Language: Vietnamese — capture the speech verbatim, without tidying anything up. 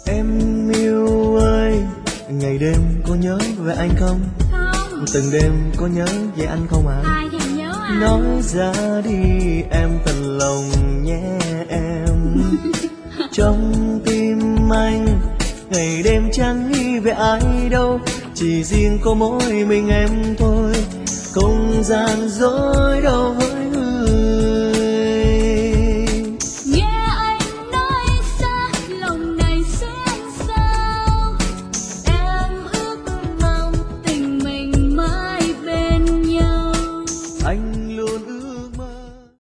Em yêu ơi, ngày đêm có nhớ về anh không? Không. Từng đêm có nhớ về anh không ạ? À? Ai thèm nhớ anh. Nói ra đi em thật lòng nhé em. Trong tim anh ngày đêm chẳng nghĩ về ai đâu, chỉ riêng có mỗi mình em thôi. Không gian dối đâu.